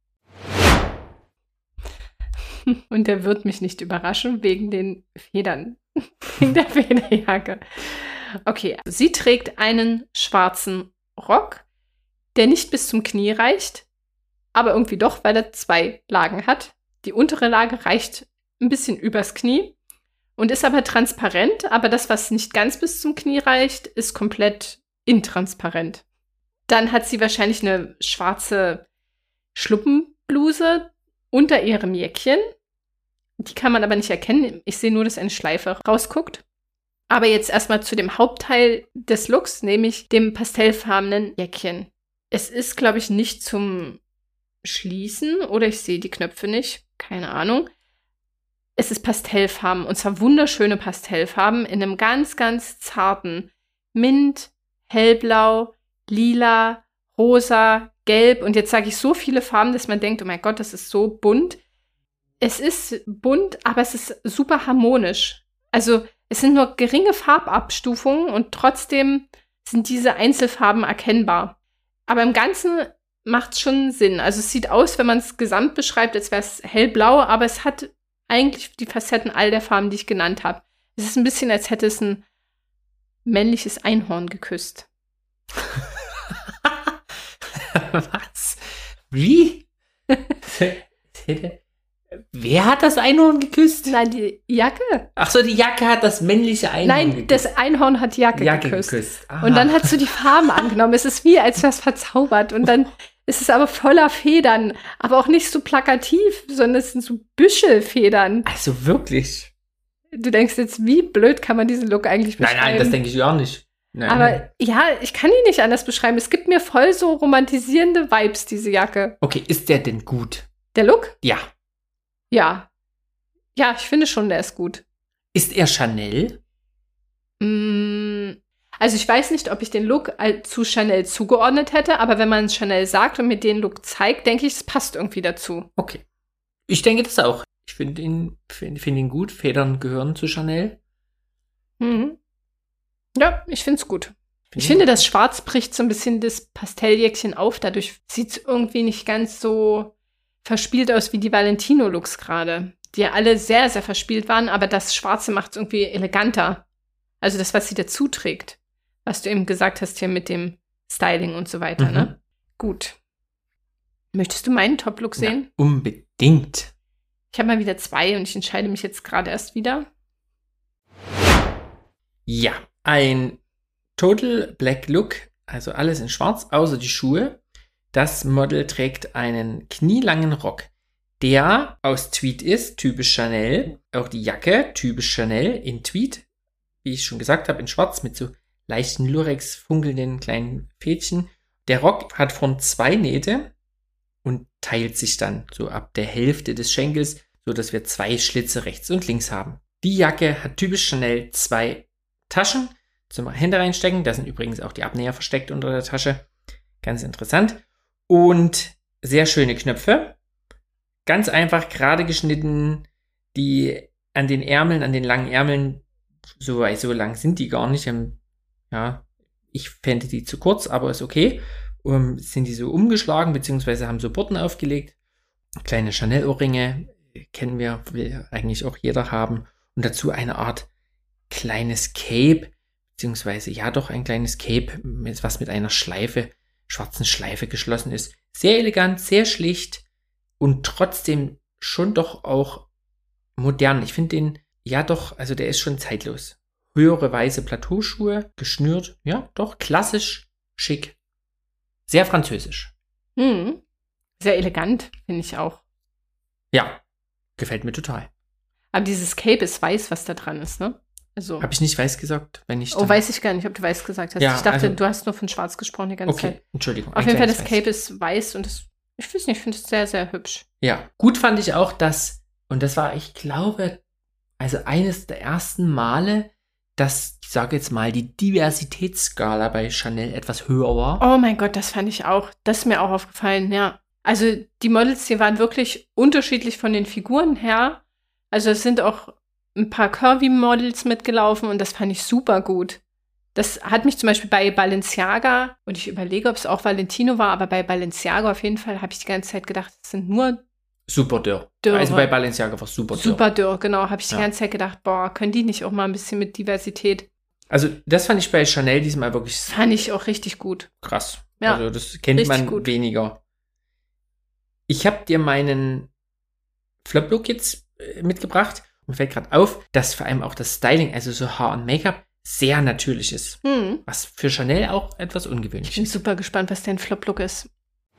Und der wird mich nicht überraschen wegen den Federn. Wegen der Federjacke. Okay, sie trägt einen schwarzen Rock, der nicht bis zum Knie reicht, aber irgendwie doch, weil er zwei Lagen hat. Die untere Lage reicht ein bisschen übers Knie und ist aber transparent, aber das, was nicht ganz bis zum Knie reicht, ist komplett intransparent. Dann hat sie wahrscheinlich eine schwarze Schluppenbluse unter ihrem Jäckchen. Die kann man aber nicht erkennen. Ich sehe nur, dass eine Schleife rausguckt. Aber jetzt erstmal zu dem Hauptteil des Looks, nämlich dem pastellfarbenen Jäckchen. Es ist, glaube ich, nicht zum Schließen oder ich sehe die Knöpfe nicht. Keine Ahnung. Es ist Pastellfarben und zwar wunderschöne Pastellfarben in einem ganz, ganz zarten Mint, hellblau, lila, rosa, gelb. Und jetzt sage ich so viele Farben, dass man denkt, oh mein Gott, das ist so bunt. Es ist bunt, aber es ist super harmonisch. Also es sind nur geringe Farbabstufungen und trotzdem sind diese Einzelfarben erkennbar. Aber im Ganzen macht es schon Sinn. Also es sieht aus, wenn man es gesamt beschreibt, als wäre es hellblau, aber es hat eigentlich die Facetten all der Farben, die ich genannt habe. Es ist ein bisschen, als hätte es ein männliches Einhorn geküsst. Was? Wie? Wer hat das Einhorn geküsst? Nein, die Jacke. Ach so, die Jacke hat das männliche Einhorn Nein, geküsst. das Einhorn hat die Jacke, Jacke geküsst. geküsst. Und dann hat sie die Farben angenommen. Es ist wie, als wäre es verzaubert. Und dann ist es aber voller Federn. Aber auch nicht so plakativ, sondern es sind so Büschelfedern. Also wirklich? Du denkst jetzt, wie blöd kann man diesen Look eigentlich beschreiben? Nein, nein, das denke ich gar nicht. Nein, aber nein. ja, ich kann ihn nicht anders beschreiben. Es gibt mir voll so romantisierende Vibes, diese Jacke. Okay, ist der denn gut? Der Look? Ja. Ja. Ja, ich finde schon, der ist gut. Ist er Chanel? Mm, also ich weiß nicht, ob ich den Look zu Chanel zugeordnet hätte, aber wenn man Chanel sagt und mir den Look zeigt, denke ich, es passt irgendwie dazu. Okay. Ich denke das auch. Ich finde ihn, find, find ihn gut. Federn gehören zu Chanel. Mhm. Ja, ich finde es gut. Find ich finde, das Schwarz bricht so ein bisschen das Pastelljäckchen auf. Dadurch sieht es irgendwie nicht ganz so verspielt aus wie die Valentino-Looks gerade, die ja alle sehr, sehr verspielt waren, aber das Schwarze macht es irgendwie eleganter. Also das, was sie dazu trägt. Was du eben gesagt hast hier mit dem Styling und so weiter, Mhm. ne? Gut. Möchtest du meinen Top-Look sehen? Na, unbedingt. Ich habe mal wieder zwei und ich entscheide mich jetzt gerade erst wieder. Ja, ein Total Black Look, also alles in schwarz, außer die Schuhe. Das Model trägt einen knielangen Rock, der aus Tweed ist, typisch Chanel. Auch die Jacke, typisch Chanel, in Tweed, wie ich schon gesagt habe, in schwarz mit so leichten Lurex funkelnden kleinen Fädchen. Der Rock hat vorn zwei Nähte und teilt sich dann so ab der Hälfte des Schenkels, so dass wir zwei Schlitze rechts und links haben. Die Jacke hat typisch Chanel zwei Taschen zum Hände reinstecken. Da sind übrigens auch die Abnäher versteckt unter der Tasche. Ganz interessant. Und sehr schöne Knöpfe. Ganz einfach gerade geschnitten. Die an den Ärmeln, an den langen Ärmeln, so, so lang sind die gar nicht. Ähm, ja, ich fände die zu kurz, aber ist okay. Um, sind die so umgeschlagen, beziehungsweise haben so Borten aufgelegt. Kleine Chanel-Ohrringe kennen wir, will eigentlich auch jeder haben. Und dazu eine Art kleines Cape, beziehungsweise ja doch ein kleines Cape, mit, was mit einer Schleife, schwarzen Schleife geschlossen ist. Sehr elegant, sehr schlicht und trotzdem schon doch auch modern. Ich finde den, ja doch, also der ist schon zeitlos. Höhere weiße Plateauschuhe, geschnürt, ja doch, klassisch, schick. Sehr französisch. Hm. Sehr elegant, finde ich auch. Ja, gefällt mir total. Aber dieses Cape ist weiß, was da dran ist, ne? Also. Habe ich nicht weiß gesagt? Wenn ich Oh, weiß ich gar nicht, ob du weiß gesagt hast. Ja, ich dachte, also, du hast nur von schwarz gesprochen die ganze okay, Zeit. Entschuldigung. Auf jeden Fall, das Cape ist weiß und das, ich weiß nicht, ich finde es sehr, sehr hübsch. Ja, gut fand ich auch, dass, und das war, ich glaube, also eines der ersten Male, dass, ich sage jetzt mal, die Diversitätsskala bei Chanel etwas höher war. Oh mein Gott, das fand ich auch. Das ist mir auch aufgefallen, ja. Also die Models, die waren wirklich unterschiedlich von den Figuren her. Also es sind auch ein paar Curvy-Models mitgelaufen und das fand ich super gut. Das hat mich zum Beispiel bei Balenciaga, und ich überlege, ob es auch Valentino war, aber bei Balenciaga auf jeden Fall habe ich die ganze Zeit gedacht, es sind nur super dürr. Dürre. Also bei Balenciaga war es super dürr. Super dürr, genau. Habe ich die Ja. ganze Zeit gedacht, boah, können die nicht auch mal ein bisschen mit Diversität? Also das fand ich bei Chanel diesmal wirklich Fand ich auch richtig gut. krass. Ja, also das kennt richtig man gut. weniger. Ich habe dir meinen Flop-Look jetzt äh, mitgebracht mir fällt gerade auf, dass vor allem auch das Styling, also so Haar und Make-up, sehr natürlich ist. Hm. Was für Chanel auch etwas ungewöhnlich Ich bin ist. super gespannt, was dein Flop-Look ist.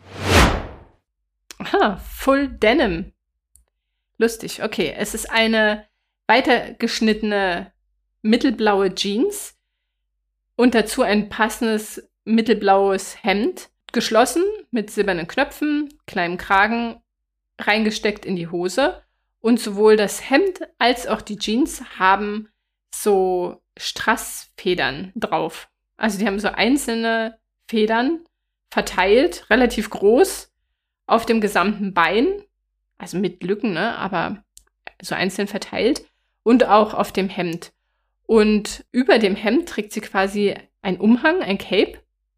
Aha, Full Denim. Lustig, okay. Es ist eine weitergeschnittene mittelblaue Jeans und dazu ein passendes mittelblaues Hemd, geschlossen mit silbernen Knöpfen, kleinem Kragen, reingesteckt in die Hose. Und sowohl das Hemd als auch die Jeans haben so Strassfedern drauf. Also die haben so einzelne Federn verteilt, relativ groß, auf dem gesamten Bein. Also mit Lücken, ne? Aber so einzeln verteilt. Und auch auf dem Hemd. Und über dem Hemd trägt sie quasi einen Umhang, ein Cape,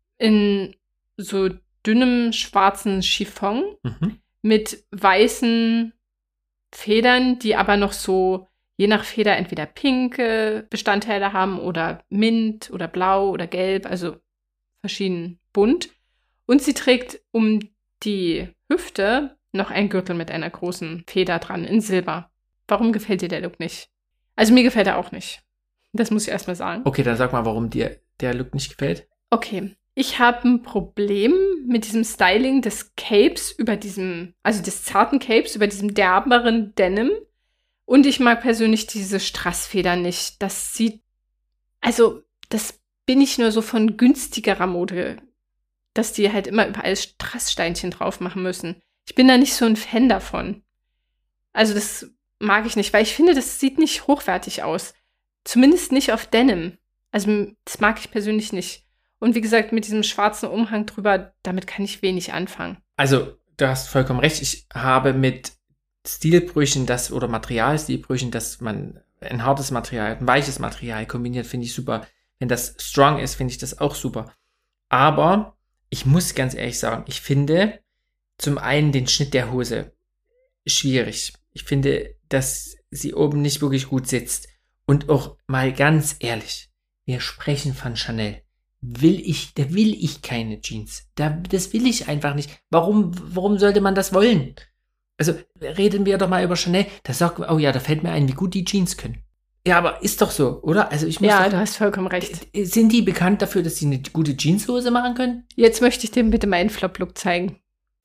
in so dünnem schwarzen Chiffon Mhm. mit weißen Federn, die aber noch so, je nach Feder, entweder pinke Bestandteile haben oder Mint oder Blau oder Gelb, also verschieden bunt. Und sie trägt um die Hüfte noch einen Gürtel mit einer großen Feder dran in Silber. Warum gefällt dir der Look nicht? Also mir gefällt er auch nicht. Das muss ich erstmal sagen. Okay, dann sag mal, warum dir der Look nicht gefällt. Okay, ich habe ein Problem mit diesem Styling des Capes über diesem, also des zarten Capes über diesem derberen Denim. Und ich mag persönlich diese Strassfedern nicht. Das sieht, also das bin ich nur so von günstigerer Mode, dass die halt immer überall Strasssteinchen drauf machen müssen. Ich bin da nicht so ein Fan davon. Also das mag ich nicht, weil ich finde, das sieht nicht hochwertig aus. Zumindest nicht auf Denim. Also das mag ich persönlich nicht. Und wie gesagt, mit diesem schwarzen Umhang drüber, damit kann ich wenig anfangen. Also, du hast vollkommen recht. Ich habe mit Stilbrüchen das oder Materialstilbrüchen, dass man ein hartes Material, ein weiches Material kombiniert, finde ich super. Wenn das strong ist, finde ich das auch super. Aber ich muss ganz ehrlich sagen, ich finde zum einen den Schnitt der Hose schwierig. Ich finde, dass sie oben nicht wirklich gut sitzt. Und auch mal ganz ehrlich, wir sprechen von Chanel. Will ich, da will ich keine Jeans. Da, das will ich einfach nicht. Warum, warum sollte man das wollen? Also, reden wir doch mal über Chanel. Da sagt man, oh ja, da fällt mir ein, wie gut die Jeans können. Ja, aber ist doch so, oder? Also ich muss Ja, doch, du hast vollkommen recht. Sind die bekannt dafür, dass sie eine gute Jeanshose machen können? Jetzt möchte ich dir bitte meinen Flop-Look zeigen.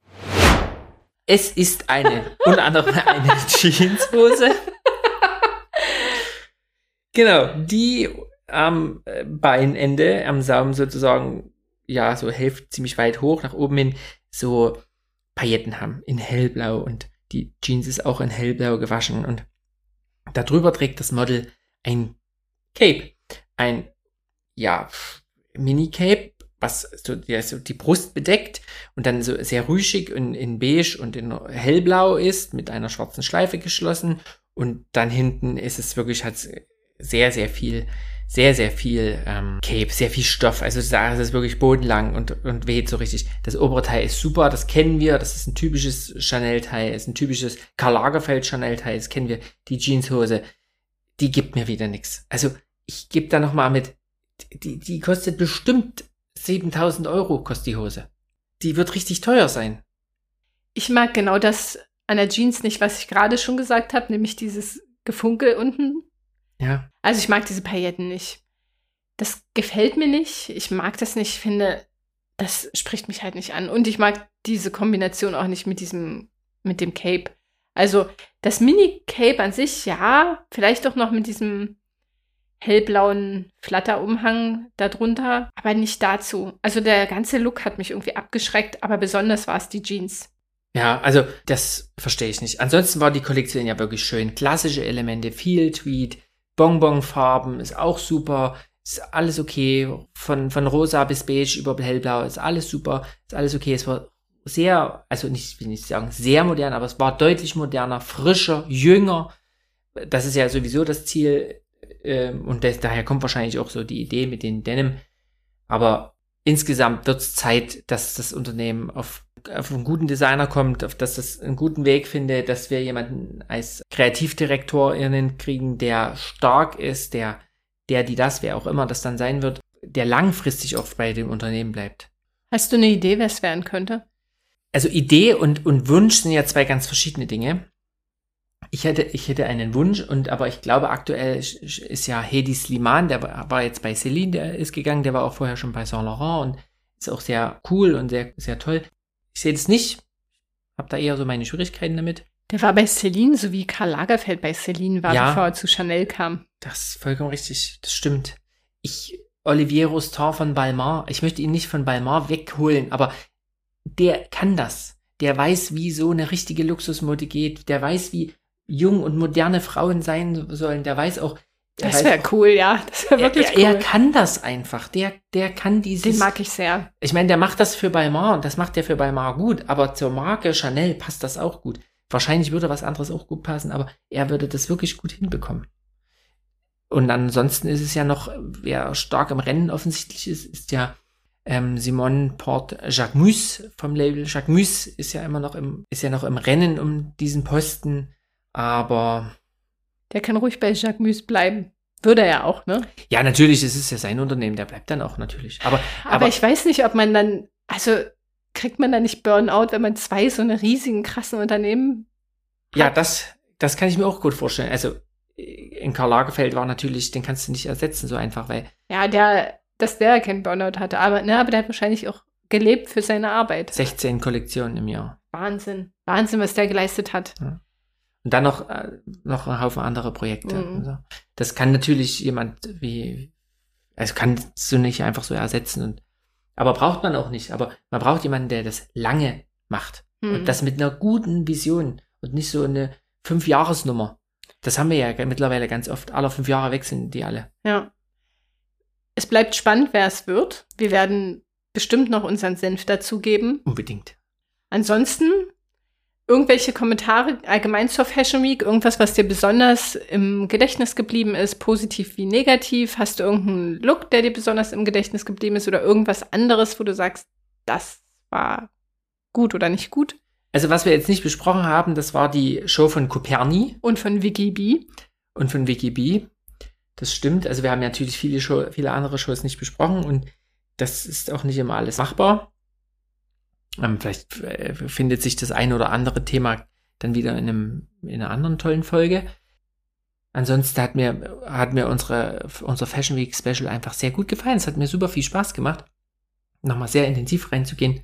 Es ist eine, unter anderem eine Jeanshose. Genau, die am Beinende, am Saum sozusagen, ja, so Hälfte ziemlich weit hoch, nach oben hin, so Pailletten haben in hellblau und die Jeans ist auch in hellblau gewaschen und darüber trägt das Model ein Cape, ein, ja, Mini-Cape, was so, ja, so die Brust bedeckt und dann so sehr rüschig in, in beige und in hellblau ist, mit einer schwarzen Schleife geschlossen und dann hinten ist es wirklich, hat sehr, sehr viel, sehr, sehr viel ähm, Cape, sehr viel Stoff. Also da ist es wirklich bodenlang und, und weht so richtig. Das obere Teil ist super, das kennen wir. Das ist ein typisches Chanel-Teil, ist ein typisches Karl Lagerfeld Chanel-Teil, das kennen wir. Die Jeanshose, die gibt mir wieder nichts. Also ich gebe da nochmal mit, die, die kostet bestimmt siebentausend Euro, kostet die Hose. Die wird richtig teuer sein. Ich mag genau das an der Jeans nicht, was ich gerade schon gesagt habe, nämlich dieses Gefunkel unten. Ja. Also ich mag diese Pailletten nicht. Das gefällt mir nicht. Ich mag das nicht. Ich finde, das spricht mich halt nicht an. Und ich mag diese Kombination auch nicht mit diesem, mit dem Cape. Also das Mini-Cape an sich, ja, vielleicht auch noch mit diesem hellblauen Flatterumhang darunter, aber nicht dazu. Also der ganze Look hat mich irgendwie abgeschreckt, aber besonders war es die Jeans. Ja, also das verstehe ich nicht. Ansonsten war die Kollektion ja wirklich schön. Klassische Elemente, viel Tweed, Bonbonfarben, ist auch super, ist alles okay. Von, von rosa bis beige über hellblau ist alles super, ist alles okay. Es war sehr, also nicht, will nicht sagen sehr modern, aber es war deutlich moderner, frischer, jünger. Das ist ja sowieso das Ziel ähm, und das, daher kommt wahrscheinlich auch so die Idee mit den Denim. Aber insgesamt wird es Zeit, dass das Unternehmen auf, auf einen guten Designer kommt, auf dass es einen guten Weg findet, dass wir jemanden als KreativdirektorInnen kriegen, der stark ist, der, der, die das, wer auch immer das dann sein wird, der langfristig auch bei dem Unternehmen bleibt. Hast du eine Idee, wer es werden könnte? Also Idee und, und Wunsch sind ja zwei ganz verschiedene Dinge. Ich hätte, ich hätte einen Wunsch, und aber ich glaube, aktuell ist ja Hedi Slimane, der war jetzt bei Celine, der ist gegangen, der war auch vorher schon bei Saint Laurent und ist auch sehr cool und sehr, sehr toll. Ich sehe das nicht, habe da eher so meine Schwierigkeiten damit. Der war bei Celine, so wie Karl Lagerfeld bei Celine war, Ja, bevor er zu Chanel kam. Das ist vollkommen richtig, das stimmt. Ich, Olivier Rostand von Balmain, ich möchte ihn nicht von Balmain wegholen, aber der kann das. Der weiß, wie so eine richtige Luxusmode geht. Der weiß, wie jung und moderne Frauen sein sollen. Der weiß auch. Das wäre cool, ja. Das wäre wirklich er, cool. Er kann das einfach. Der, der kann dieses. Den mag ich sehr. Ich meine, der macht das für Balmain und das macht der für Balmain gut. Aber zur Marke Chanel passt das auch gut. Wahrscheinlich würde was anderes auch gut passen, aber er würde das wirklich gut hinbekommen. Und ansonsten ist es ja noch, wer stark im Rennen offensichtlich ist, ist ja ähm, Simone Porte-Jacquemus vom Label. Jacquemus ist ja immer noch im, ist ja noch im Rennen um diesen Posten, aber der kann ruhig bei Jacquemus bleiben. Würde er ja auch, ne? Ja, natürlich, es ist ja sein Unternehmen, der bleibt dann auch natürlich. Aber, aber, aber ich weiß nicht, ob man dann, also kriegt man da nicht Burnout, wenn man zwei so eine riesigen, krassen Unternehmen hat? Ja, das, das kann ich mir auch gut vorstellen. Also in Karl Lagerfeld war natürlich, den kannst du nicht ersetzen so einfach, weil ja, der, dass der keinen Burnout hatte, aber, ne, aber der hat wahrscheinlich auch gelebt für seine Arbeit. sechzehn Kollektionen im Jahr. Wahnsinn. Wahnsinn, was der geleistet hat. Ja. Und dann noch, äh, noch ein Haufen andere Projekte. Mhm. So. Das kann natürlich jemand wie, also kannst du nicht einfach so ersetzen. Und, aber braucht man auch nicht. Aber man braucht jemanden, der das lange macht. Mhm. Und das mit einer guten Vision und nicht so eine Fünf-Jahres-Nummer. Das haben wir ja mittlerweile ganz oft. Alle fünf Jahre wechseln die alle. Ja. Es bleibt spannend, wer es wird. Wir werden bestimmt noch unseren Senf dazugeben. Unbedingt. Ansonsten irgendwelche Kommentare allgemein zur Fashion Week? Irgendwas, was dir besonders im Gedächtnis geblieben ist, positiv wie negativ? Hast du irgendeinen Look, der dir besonders im Gedächtnis geblieben ist oder irgendwas anderes, wo du sagst, das war gut oder nicht gut? Also was wir jetzt nicht besprochen haben, das war die Show von Coperni. Und von Vicky B. Und von Vicky B. Das stimmt. Also wir haben ja natürlich viele, Show, viele andere Shows nicht besprochen und das ist auch nicht immer alles machbar. Ähm, vielleicht äh, findet sich das ein oder andere Thema dann wieder in, einem, in einer anderen tollen Folge. Ansonsten hat mir, hat mir unsere, unser Fashion Week Special einfach sehr gut gefallen. Es hat mir super viel Spaß gemacht, nochmal sehr intensiv reinzugehen.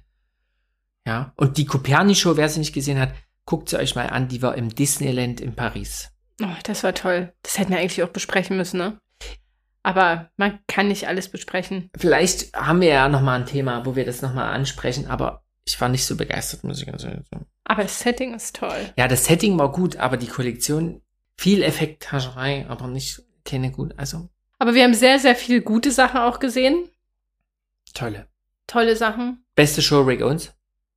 Ja, und die Coperni-Show, wer sie nicht gesehen hat, guckt sie euch mal an, die war im Disneyland in Paris. Oh, das war toll. Das hätten wir eigentlich auch besprechen müssen, ne? Aber man kann nicht alles besprechen. Vielleicht haben wir ja nochmal ein Thema, wo wir das nochmal ansprechen, aber ich war nicht so begeistert, muss ich ganz ehrlich sagen. Aber das Setting ist toll. Ja, das Setting war gut, aber die Kollektion, viel Effekthascherei, aber nicht, keine gut, also. Aber wir haben sehr, sehr viele gute Sachen auch gesehen. Tolle. Tolle Sachen. Beste Show, Rick Owens.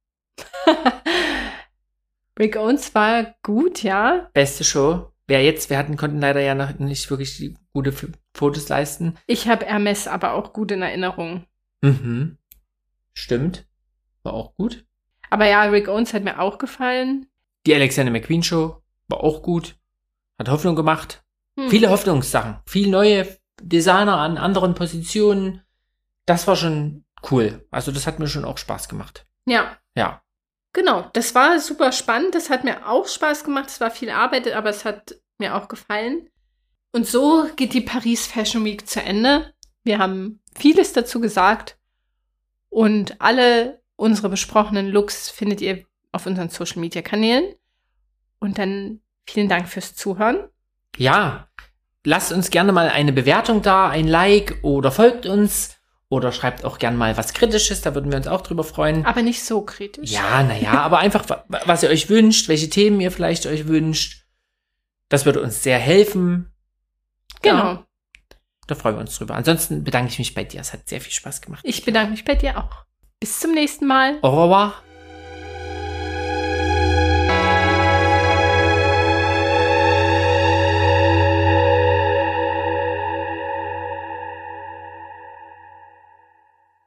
Rick Owens war gut, ja. Beste Show. Wer jetzt, wir hatten, konnten leider ja noch nicht wirklich gute F- Fotos leisten. Ich habe Hermes aber auch gut in Erinnerung. Mhm. Stimmt. War auch gut. Aber ja, Rick Owens hat mir auch gefallen. Die Alexander McQueen Show war auch gut. Hat Hoffnung gemacht. Hm. Viele Hoffnungssachen. Viele neue Designer an anderen Positionen. Das war schon cool. Also das hat mir schon auch Spaß gemacht. Ja. Ja. Genau, das war super spannend. Das hat mir auch Spaß gemacht. Es war viel Arbeit, aber es hat mir auch gefallen. Und so geht die Paris Fashion Week zu Ende. Wir haben vieles dazu gesagt. Und alle unsere besprochenen Looks findet ihr auf unseren Social Media Kanälen. Und dann vielen Dank fürs Zuhören. Ja, lasst uns gerne mal eine Bewertung da, ein Like oder folgt uns. Oder schreibt auch gern mal was Kritisches, da würden wir uns auch drüber freuen. Aber nicht so kritisch. Ja, naja, aber einfach, was ihr euch wünscht, welche Themen ihr vielleicht euch wünscht. Das würde uns sehr helfen. Genau. Ja, da freuen wir uns drüber. Ansonsten bedanke ich mich bei dir. Es hat sehr viel Spaß gemacht. Ich bedanke mich bei dir auch. Bis zum nächsten Mal. Au revoir.